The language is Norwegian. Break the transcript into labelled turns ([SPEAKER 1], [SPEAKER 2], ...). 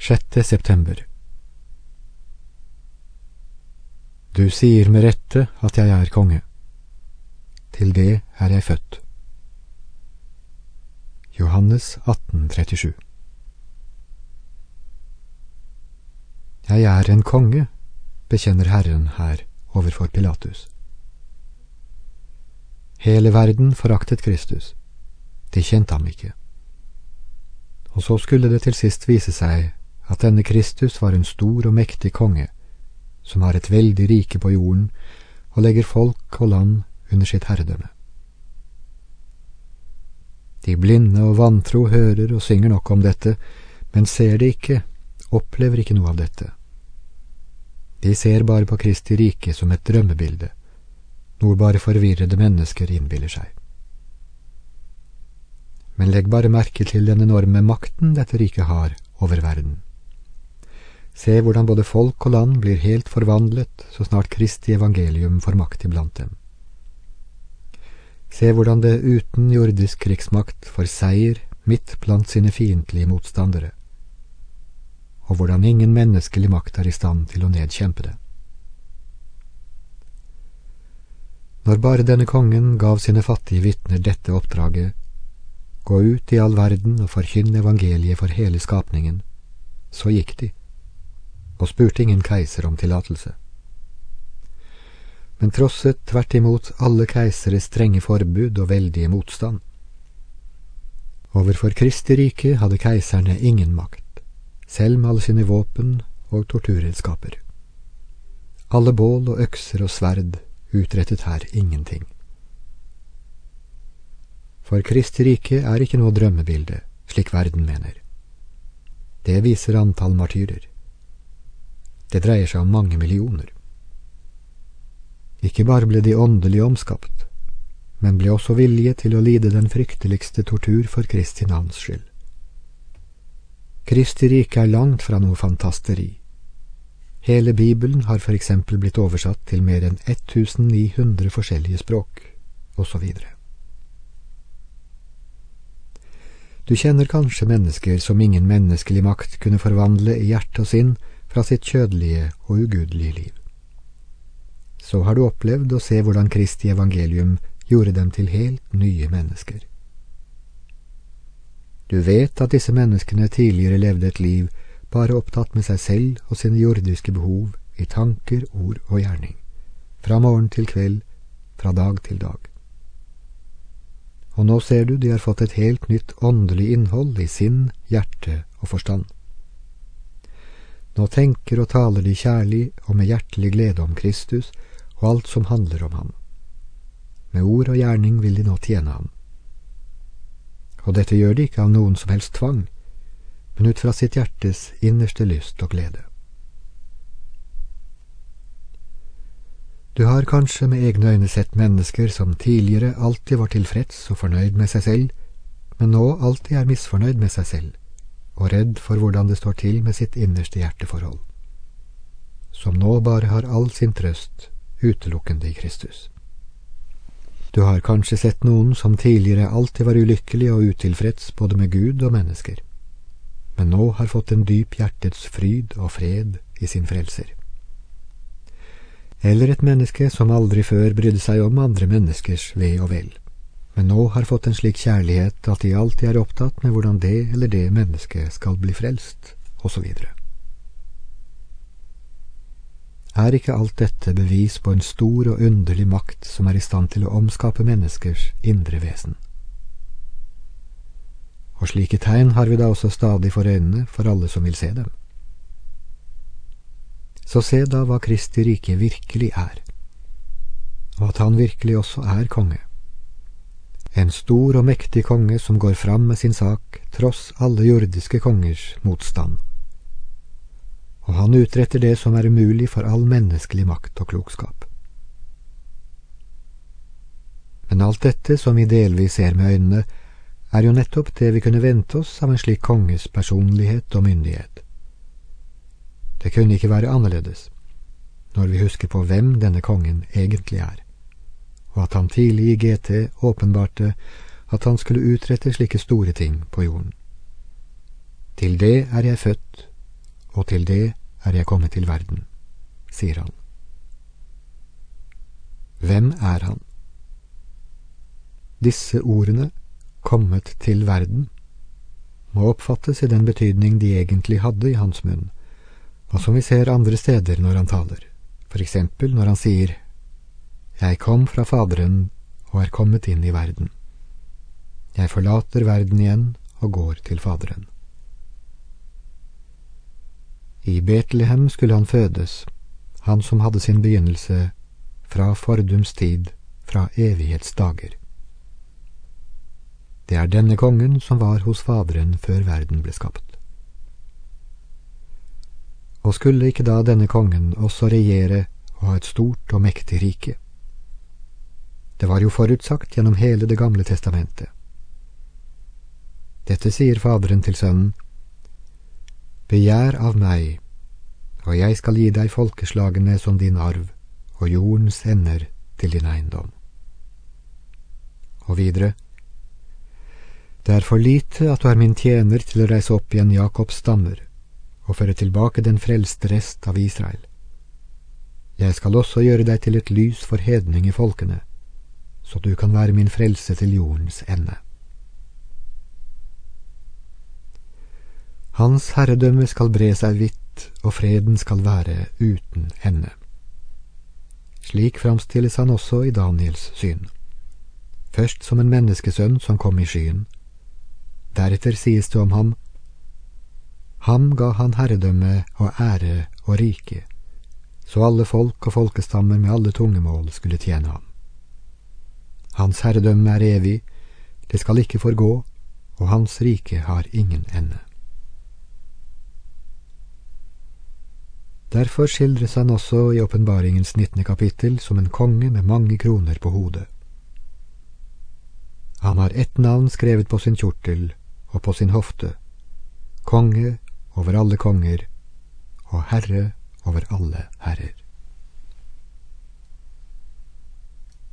[SPEAKER 1] 6. september. Du sier med rette at jeg er konge. Til det er jeg født. Johannes 18:37. Jeg er en konge, bekjenner Herren her overfor Pilatus. Hele verden foraktet Kristus. De kjente ham ikke. Og så skulle det til sist vise seg at denne Kristus var en stor og mektig konge, som har et veldig rike på jorden og legger folk og land under sitt herredømme. De blinde og vantro hører og synger nok om dette, men ser det ikke, opplever ikke noe av dette. De ser bare på Kristi rike som et drømmebilde, noe bare forvirrede mennesker innbiller seg. Men legg bare merke til den enorme makten dette riket har over verden. Se hvordan både folk og land blir helt forvandlet så snart Kristi evangelium får makt iblant dem. Se hvordan det uten jordisk krigsmakt får seier midt blant sine fiendtlige motstandere, og hvordan ingen menneskelig makt er i stand til å nedkjempe det. Når bare denne kongen gav sine fattige vitner dette oppdraget, gå ut i all verden og forkynne evangeliet for hele skapningen, så gikk de, og spurte ingen keiser om tillatelse. Men trosset tvert imot alle keiseres strenge forbud og veldige motstand. Overfor Kristi rike hadde keiserne ingen makt, selv med alle sine våpen og torturredskaper. Alle bål og økser og sverd utrettet her ingenting. For Kristi rike er ikke noe drømmebilde, slik verden mener. Det viser antall martyrer. Det dreier seg om mange millioner. Ikke bare ble de åndelig omskapt, men ble også villige til å lide den frykteligste tortur for Kristi navns skyld. Kristi rike er langt fra noe fantasteri. Hele Bibelen har for eksempel blitt oversatt til mer enn 1900 forskjellige språk, og så videre. Du kjenner kanskje mennesker som ingen menneskelig makt kunne forvandle i hjerte og sinn fra sitt kjødelige og ugudelige liv. Så har du opplevd å se hvordan Kristi evangelium gjorde dem til helt nye mennesker. Du vet at disse menneskene tidligere levde et liv bare opptatt med seg selv og sine jordiske behov i tanker, ord og gjerning, fra morgen til kveld, fra dag til dag. Og nå ser du de har fått et helt nytt åndelig innhold i sinn, hjerte og forstand. Nå tenker og taler de kjærlig og med hjertelig glede om Kristus og alt som handler om ham. Med ord og gjerning vil de nå tjene ham. Og dette gjør de ikke av noen som helst tvang, men ut fra sitt hjertes innerste lyst og glede. Du har kanskje med egne øyne sett mennesker som tidligere alltid var tilfreds og fornøyd med seg selv, men nå alltid er misfornøyd med seg selv, og redd for hvordan det står til med sitt innerste hjerteforhold, som nå bare har all sin trøst utelukkende i Kristus. Du har kanskje sett noen som tidligere alltid var ulykkelig og utilfreds både med Gud og mennesker, men nå har fått en dyp hjertets fryd og fred i sin frelser. Eller et menneske som aldri før brydde seg om andre menneskers ve og vel, men nå har fått en slik kjærlighet at de alltid er opptatt med hvordan det eller det mennesket skal bli frelst, og så videre. Er ikke alt dette bevis på en stor og underlig makt som er i stand til å omskape menneskers indre vesen? Og slike tegn har vi da også stadig for øynene for alle som vil se dem. Så se da hva Kristi rike virkelig er, og at han virkelig også er konge. En stor og mektig konge som går fram med sin sak tross alle jordiske kongers motstand. Og han utretter det som er umulig for all menneskelig makt og klokskap. Men alt dette som vi delvis ser med øynene, er jo nettopp det vi kunne vente oss av en slik konges personlighet og myndighet. Det kunne ikke være annerledes, når vi husker på hvem denne kongen egentlig er, og at han tidlig i GT åpenbarte at han skulle utrette slike store ting på jorden. Til det er jeg født, og til det er jeg kommet til verden, sier han. Hvem er han? Disse ordene, kommet til verden, må oppfattes i den betydning de egentlig hadde i hans munn, og som vi ser andre steder når han taler, for eksempel når han sier «Jeg kom fra Faderen og er kommet inn i verden. Jeg forlater verden igjen og går til Faderen.» I Betlehem skulle han fødes, han som hadde sin begynnelse fra fordums tid, fra evighetsdager. Det er denne kongen som var hos Faderen før verden ble skapt. Og skulle ikke da denne kongen også regjere og ha et stort og mektig rike? Det var jo forutsagt gjennom hele det gamle testamentet. Dette sier Faderen til sønnen: «Begjær av meg, og jeg skal gi deg folkeslagene som din arv, og jordens ender til din eiendom.» Og videre: «Det er for lite at du er min tjener til å reise opp igjen Jakobs stammer, og føre tilbake den frelste rest av Israel. Jeg skal også gjøre deg til et lys for hedningefolkene, så du kan være min frelse til jordens ende.» Hans herredømme skal bre seg vidt, og freden skal være uten ende. Slik framstilles han også i Daniels syn. Først som en menneskesønn som kom i skyen. Deretter sies det om ham: «Ham ga han herredømme og ære og rike, så alle folk og folkestammer med alle tungemål skulle tjene ham. Hans herredømme er evig, det skal ikke forgå, og hans rike har ingen ende.» Derfor skildres han også i Åpenbaringens 19. kapittel som en konge med mange kroner på hodet. Han har ett navn skrevet på sin kjortel og på sin hofte: konge over alle konger og herre over alle herrer.